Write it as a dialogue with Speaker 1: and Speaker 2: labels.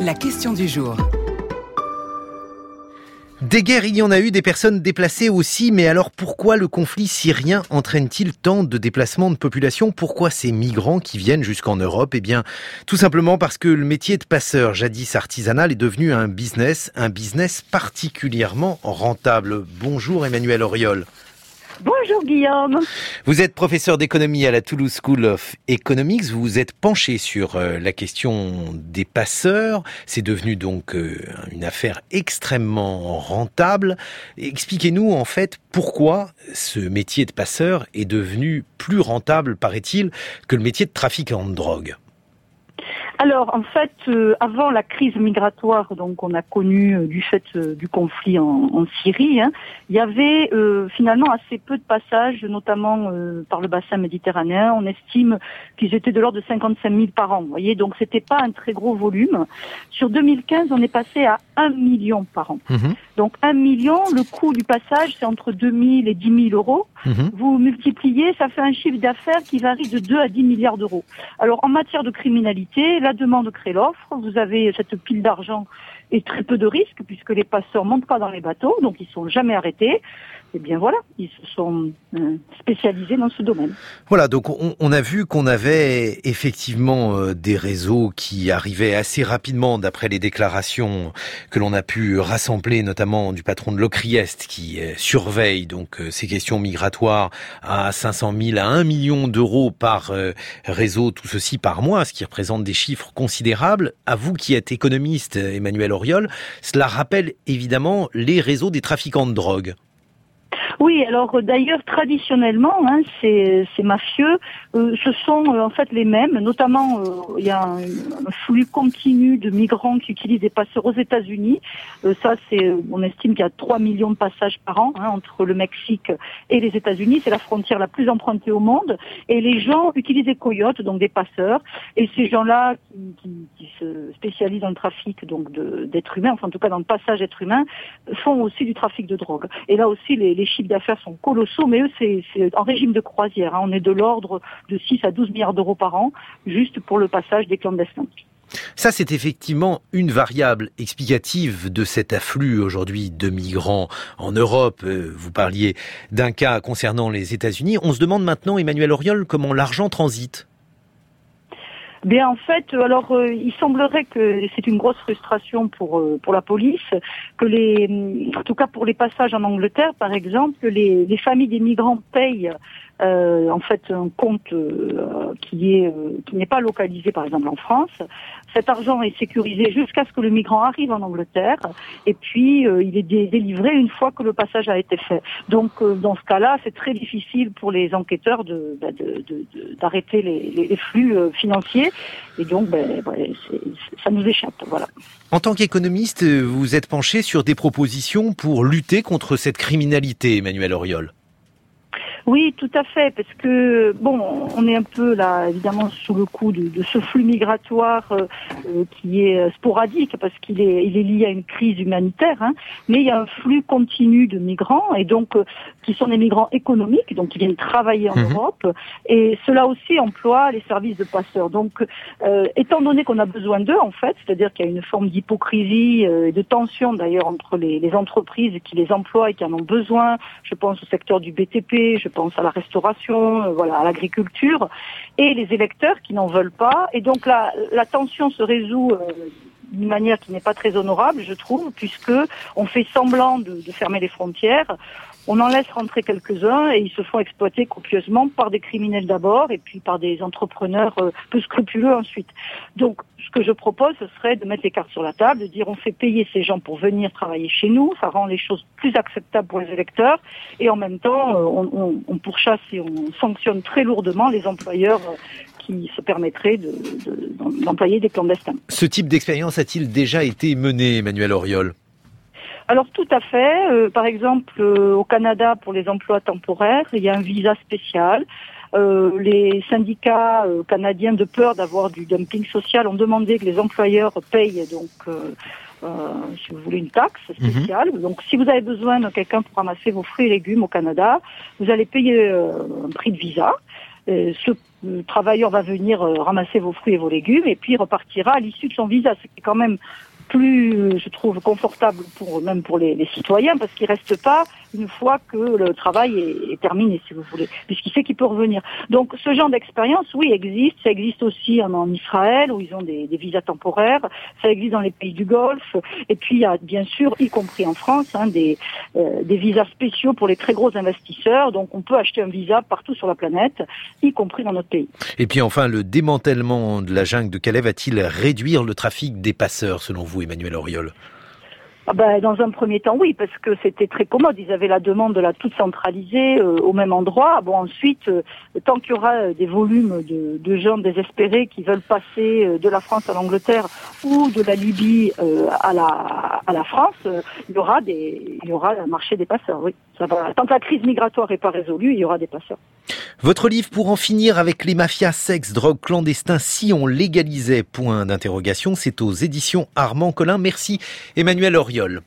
Speaker 1: La question du jour.
Speaker 2: Des guerres, il y en a eu, des personnes déplacées aussi, mais alors pourquoi le conflit syrien entraîne-t-il tant de déplacements de population ? Pourquoi ces migrants qui viennent jusqu'en Europe ? Eh bien, tout simplement parce que le métier de passeur, jadis artisanal, est devenu un business particulièrement rentable. Bonjour Emmanuel Auriol.
Speaker 3: Bonjour Guillaume.
Speaker 2: Vous êtes professeur d'économie à la Toulouse School of Economics. Vous vous êtes penché sur la question des passeurs. C'est devenu donc une affaire extrêmement rentable. Expliquez-nous en fait pourquoi ce métier de passeur est devenu plus rentable, paraît-il, que le métier de trafiquant de drogue.
Speaker 3: Alors, en fait, avant la crise migratoire qu'on a connue du fait du conflit en Syrie, il y avait finalement assez peu de passages, notamment par le bassin méditerranéen. On estime qu'ils étaient de l'ordre de 55 000 par an. Vous voyez, donc c'était pas un très gros volume. Sur 2015, on est passé à 1 million par an. Donc 1 million, le coût du passage, c'est entre 2 000 et 10 000 euros. Vous multipliez, ça fait un chiffre d'affaires qui varie de 2 à 10 milliards d'euros. Alors, en matière de criminalité, la demande crée l'offre. Vous avez cette pile d'argent et très peu de risques puisque les passeurs montent pas dans les bateaux, donc ils sont jamais arrêtés. Et bien voilà, ils se sont spécialisés dans ce domaine.
Speaker 2: Voilà, donc on a vu qu'on avait effectivement des réseaux qui arrivaient assez rapidement, d'après les déclarations que l'on a pu rassembler, notamment du patron de l'Ocriest, qui surveille donc ces questions migratoires à 500 000 à 1 million d'euros par réseau, tout ceci par mois, ce qui représente des chiffres considérables. À vous qui êtes économiste, Emmanuel Auriol, cela rappelle évidemment les réseaux des trafiquants de drogue.
Speaker 3: Oui, alors d'ailleurs traditionnellement, ces mafieux, ce sont en fait les mêmes. Notamment, il y a un flux continu de migrants qui utilisent des passeurs aux États-Unis. On estime qu'il y a 3 millions de passages par an entre le Mexique et les États-Unis. C'est la frontière la plus empruntée au monde. Et les gens utilisent des coyotes, donc des passeurs. Et ces gens-là qui se spécialisent dans le trafic donc d'êtres humains, enfin en tout cas dans le passage d'êtres humains, font aussi du trafic de drogue. Et là aussi, les chiffres d'affaires sont colossaux, mais eux, c'est en régime de croisière. On est de l'ordre de 6 à 12 milliards d'euros par an, juste pour le passage des clandestins.
Speaker 2: Ça, c'est effectivement une variable explicative de cet afflux aujourd'hui de migrants en Europe. Vous parliez d'un cas concernant les États-Unis. On se demande maintenant, Emmanuel Auriol, comment l'argent transite.
Speaker 3: Bien, en fait, alors il semblerait que c'est une grosse frustration pour la police, que en tout cas pour les passages en Angleterre, par exemple, que les familles des migrants payent en fait un compte qui n'est pas localisé, par exemple en France. Cet argent est sécurisé jusqu'à ce que le migrant arrive en Angleterre, et puis il est délivré une fois que le passage a été fait. Donc dans ce cas-là, c'est très difficile pour les enquêteurs d'arrêter les flux financiers, et donc ça nous échappe. Voilà.
Speaker 2: En tant qu'économiste, vous êtes penché sur des propositions pour lutter contre cette criminalité, Emmanuel Auriol.
Speaker 3: Oui, tout à fait, parce que on est un peu là, évidemment, sous le coup de ce flux migratoire qui est sporadique, parce qu'il est lié à une crise humanitaire, mais il y a un flux continu de migrants, et donc qui sont des migrants économiques, donc qui viennent travailler en Europe, et cela aussi emploie les services de passeurs. Donc, étant donné qu'on a besoin d'eux, en fait, c'est-à-dire qu'il y a une forme d'hypocrisie et de tension d'ailleurs entre les entreprises qui les emploient et qui en ont besoin. Je pense au secteur du BTP, je pense à la restauration, à l'agriculture, et les électeurs qui n'en veulent pas. Et donc la tension se résout d'une manière qui n'est pas très honorable, je trouve, puisque on fait semblant de fermer les frontières. On en laisse rentrer quelques-uns et ils se font exploiter copieusement par des criminels d'abord et puis par des entrepreneurs peu scrupuleux ensuite. Donc, ce que je propose, ce serait de mettre les cartes sur la table, de dire on fait payer ces gens pour venir travailler chez nous, ça rend les choses plus acceptables pour les électeurs, et en même temps, on pourchasse et on sanctionne très lourdement les employeurs qui se permettraient d'employer des clandestins.
Speaker 2: Ce type d'expérience a-t-il déjà été mené, Emmanuel Auriol ?
Speaker 3: Alors tout à fait. Par exemple, au Canada, pour les emplois temporaires, il y a un visa spécial. Les syndicats canadiens, de peur d'avoir du dumping social, ont demandé que les employeurs payent si vous voulez, une taxe spéciale. Donc si vous avez besoin de quelqu'un pour ramasser vos fruits et légumes au Canada, vous allez payer un prix de visa. ce travailleur va venir ramasser vos fruits et vos légumes et puis repartira à l'issue de son visa, ce qui est quand même plus, je trouve, confortable même pour les citoyens, parce qu'il reste pas une fois que le travail est terminé, si vous voulez, puisqu'il sait qu'il peut revenir. Donc, ce genre d'expérience, oui, existe. Ça existe aussi en Israël, où ils ont des visas temporaires. Ça existe dans les pays du Golfe. Et puis, il y a, bien sûr, y compris en France, des visas spéciaux pour les très gros investisseurs. Donc, on peut acheter un visa partout sur la planète, y compris dans notre pays.
Speaker 2: Et puis, enfin, le démantèlement de la jungle de Calais va-t-il réduire le trafic des passeurs, selon vous, Emmanuel Auriol?
Speaker 3: Dans un premier temps, oui, parce que c'était très commode. Ils avaient la demande de la toute centralisée au même endroit. Ensuite, tant qu'il y aura des volumes de gens désespérés qui veulent passer de la France à l'Angleterre ou de la Libye à la France, il y aura un marché des passeurs. Oui, ça va. Tant que la crise migratoire n'est pas résolue, il y aura des passeurs.
Speaker 2: Votre livre Pour en finir avec les mafias, sexe, drogue, clandestins, si on légalisait, point d'interrogation, c'est aux éditions Armand Collin. Merci Emmanuel Auriol.